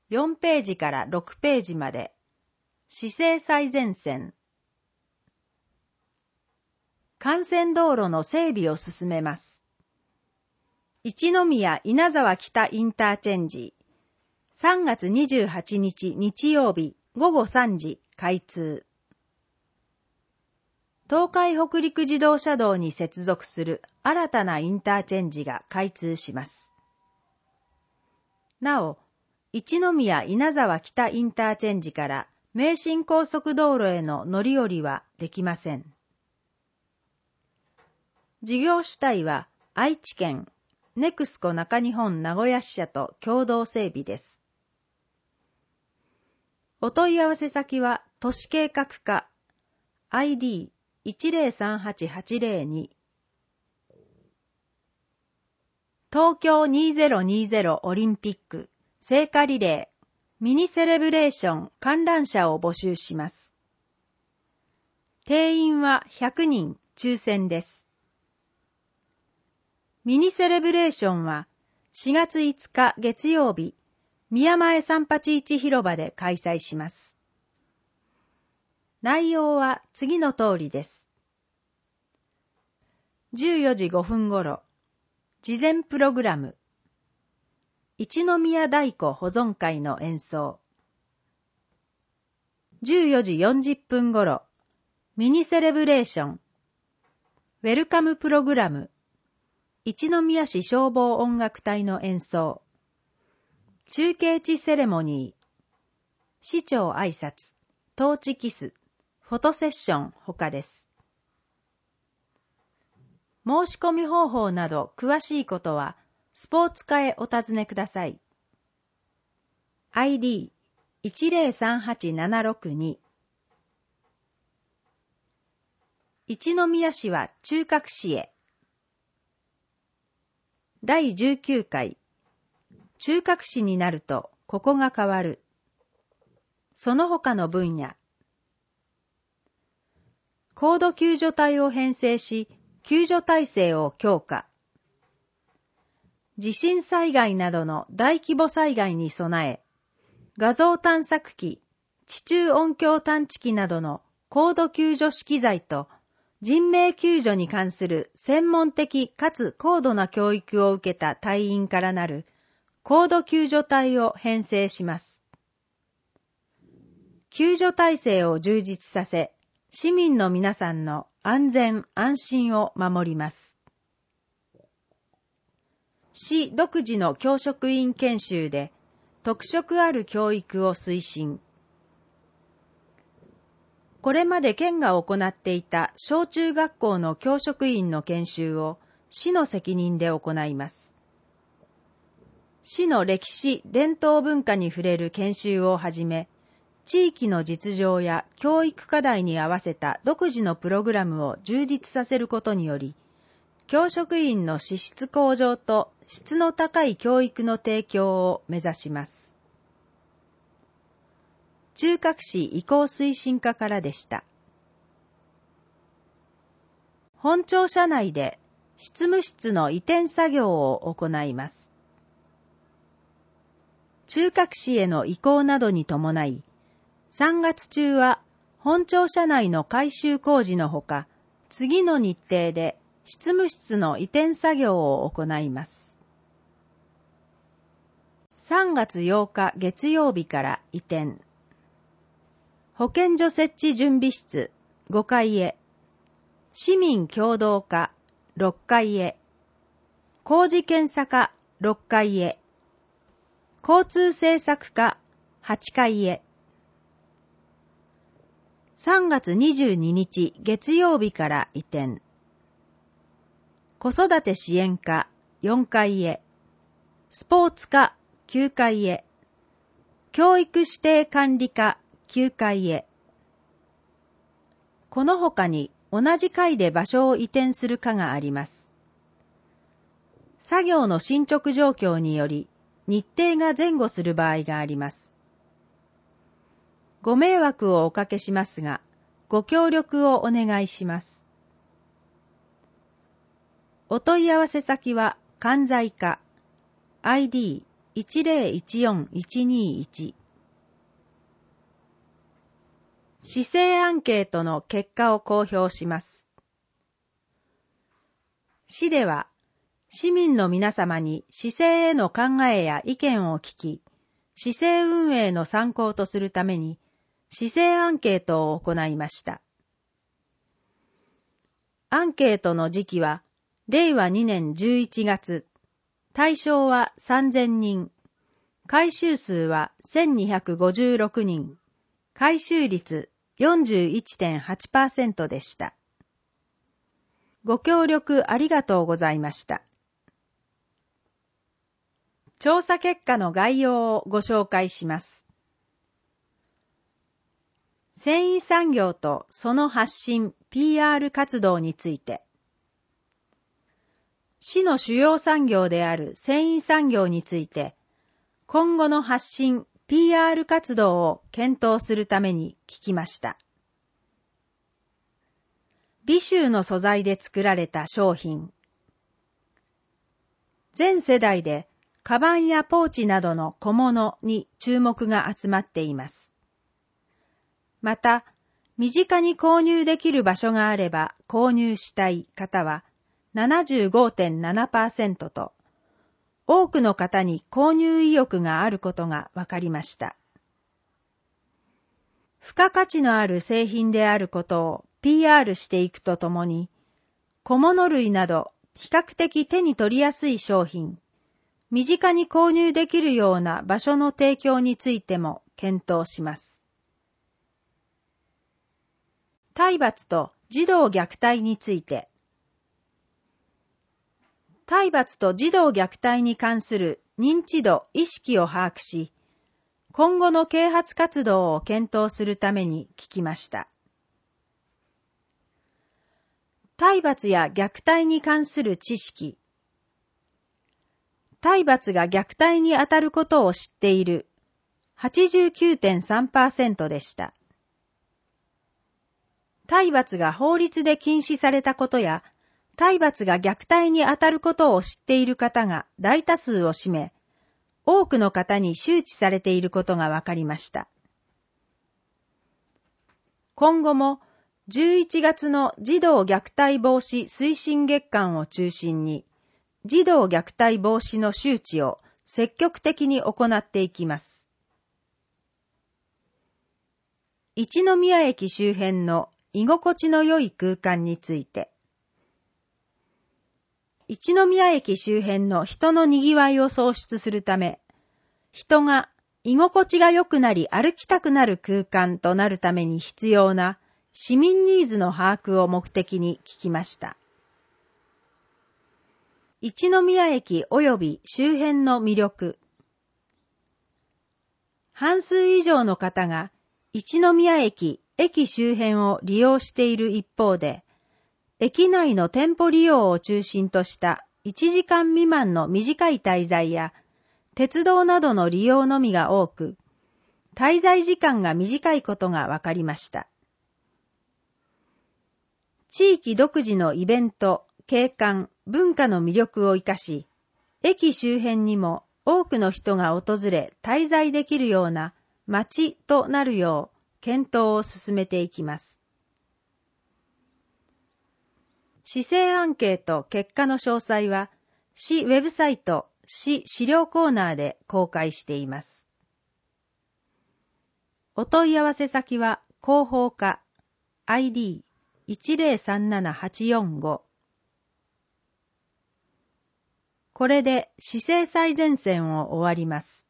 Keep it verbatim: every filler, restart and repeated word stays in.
よんページからろくページまで、市政最前線。幹線道路の整備を進めます。一宮稲沢北インターチェンジ、さんがつにじゅうはちにち日曜日ごごさんじ開通。東海北陸自動車道に接続する新たなインターチェンジが開通します。なお、一宮稲沢北インターチェンジから名神高速道路への乗り降りはできません。事業主体は愛知県ネクスコ中日本名古屋支社と共同整備です。お問い合わせ先は都市計画課 アイディーいちゼロさんはちはちゼロに 東京にせんにじゅうオリンピック聖火リレーミニセレブレーション観覧車を募集します。定員はひゃくにん抽選です。ミニセレブレーションはしがついつか月曜日、宮前三八一広場で開催します。内容は次の通りです。じゅうよじごふんごろ、事前プログラム。一宮太鼓保存会の演奏。じゅうよじよんじゅっぷんごろ、ミニセレブレーション。ウェルカムプログラム。一宮市消防音楽隊の演奏。中継地セレモニー。市長挨拶、トーチキス、フォトセッション他です。申し込み方法など詳しいことは、スポーツ課へお尋ねください。アイディーいちゼロさんはちななろくに 一宮市は中核市へ。だいじゅうきゅうかい、中核市になるとここが変わる。その他の分野。高度救助隊を編成し、救助体制を強化。地震災害などの大規模災害に備え、画像探索機、地中音響探知機などの高度救助資機材と人命救助に関する専門的かつ高度な教育を受けた隊員からなる高度救助隊を編成します。救助体制を充実させ、市民の皆さんの安全安心を守ります。市独自の教職員研修で特色ある教育を推進。これまで県が行っていた小中学校の教職員の研修を市の責任で行います。市の歴史・伝統文化に触れる研修をはじめ、地域の実情や教育課題に合わせた独自のプログラムを充実させることにより、教職員の資質向上と質の高い教育の提供を目指します。中核市移行推進課からでした。本庁舎内で執務室の移転作業を行います。中核市への移行などに伴い、さんがつ中は本庁舎内の改修工事のほか、次の日程で執務室の移転作業を行います。さんがつようか月曜日から移転。保健所設置準備室ごかいへ、市民共同課ろっかいへ、工事検査課ろっかいへ、交通政策課はちかいへ。さんがつにじゅうににち月曜日から移転。子育て支援課よんかいへ、スポーツ課きゅうかいへ、教育指定管理課きゅうかいへ。この他に同じ階で場所を移転する課があります。作業の進捗状況により日程が前後する場合があります。ご迷惑をおかけしますが、ご協力をお願いします。お問い合わせ先は関西課 アイディーいちゼロいちよんいちにいち。市政アンケートの結果を公表します。市では、市民の皆様に市政への考えや意見を聞き、市政運営の参考とするために、市政アンケートを行いました。アンケートの時期は、れいわにねんじゅういちがつ、対象はさんぜんにん、回収数はせんにひゃくごじゅうろくにん、回収率 よんじゅういってんはちパーセント でした。ご協力ありがとうございました。調査結果の概要をご紹介します。繊維産業とその発信 ピーアール 活動について、市の主要産業である繊維産業について、今後の発信 ピーアール 活動を検討するために聞きました。美繍の素材で作られた商品。全世代でカバンやポーチなどの小物に注目が集まっています。また、身近に購入できる場所があれば購入したい方は ななじゅうごてんななパーセント と、多くの方に購入意欲があることが分かりました。付加価値のある製品であることを ピーアール していくとともに、小物類など比較的手に取りやすい商品、身近に購入できるような場所の提供についても検討します。体罰と児童虐待について、体罰と児童虐待に関する認知度・意識を把握し、今後の啓発活動を検討するために聞きました。体罰や虐待に関する知識。体罰が虐待にあたることを知っている はちじゅうきゅうてんさんパーセント でした。体罰が法律で禁止されたことや、体罰が虐待にあたることを知っている方が大多数を占め、多くの方に周知されていることが分かりました。今後もじゅういちがつの児童虐待防止推進月間を中心に、児童虐待防止の周知を積極的に行っていきます。一宮駅周辺の居心地の良い空間について、一宮駅周辺の人のにぎわいを創出するため、人が居心地が良くなり歩きたくなる空間となるために必要な市民ニーズの把握を目的に聞きました。一宮駅及び周辺の魅力。半数以上の方が一宮駅、駅周辺を利用している一方で、駅内の店舗利用を中心としたいちじかん未満の短い滞在や、鉄道などの利用のみが多く、滞在時間が短いことが分かりました。地域独自のイベント、景観、文化の魅力を生かし、駅周辺にも多くの人が訪れ滞在できるような街となるよう検討を進めていきます。市政アンケート結果の詳細は、市ウェブサイト、市資料コーナーで公開しています。お問い合わせ先は広報課 アイディーいちゼロさんななはちよんご。これで市政最前線を終わります。